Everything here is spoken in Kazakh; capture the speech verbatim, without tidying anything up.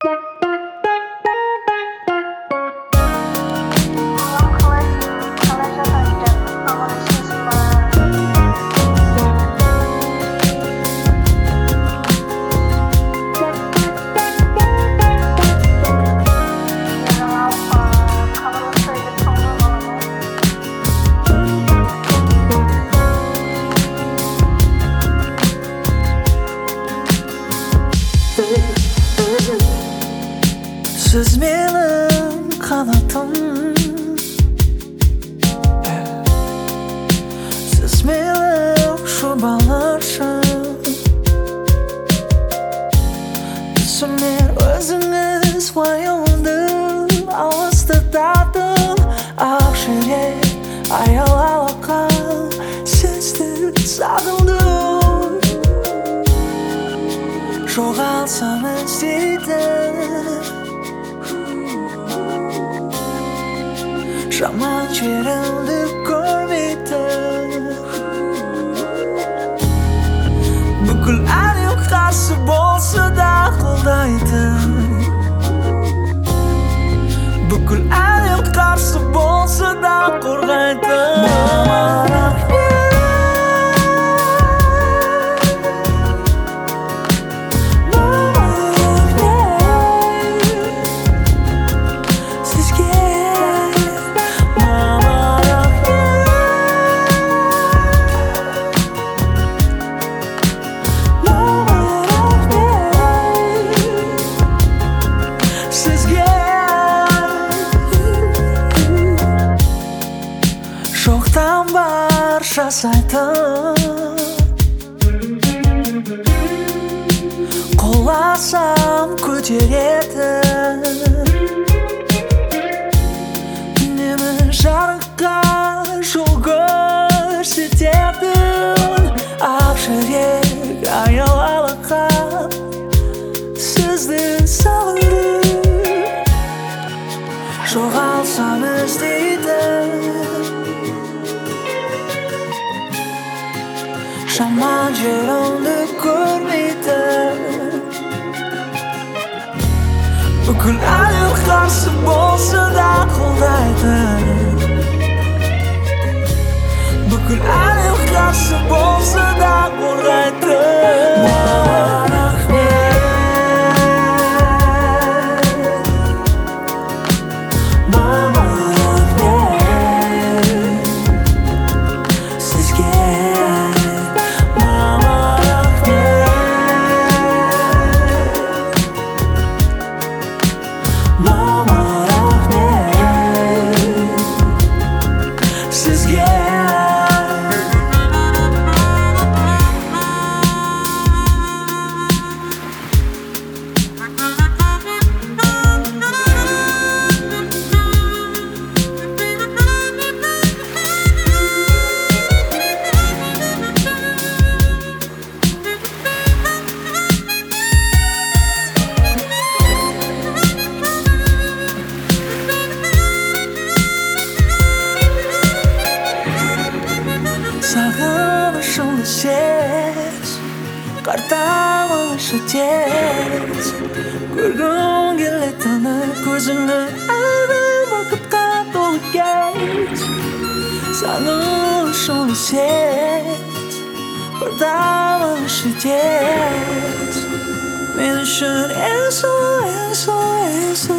Siz benim kanatım, siz benim şu bağlarşım. Düşünür özünüz vayondur, ağızda tadım akşirek, ayal alaka sizdir sağımdır. Жоғалсам іздейді жаман жерімді көрмейді. Бүкіл әлем қарсы болса да қолдайды. Бүкіл әлем қарсы болса да қорғайды. Жоқтан бар жасайтын, қоласам көтеретін. Үнемі жарыққа жол көрсететін. Ақ жүрек аял алақап сізді сағындым. Жоғалсам іздейді жаман жерімді көрмейді. Бүкіл әлем қарсы болса да қолдайды. Бүкіл әлем қарсы болса да қорғайды. Сағынышымды сез, қартамышы тез. Көргім келетіні көзіңді әрбір бақытқа толы кез. Сағынышымды сез, қартамышы тез. Мен үшін ең сұлу, ең сұлу, ең сұлу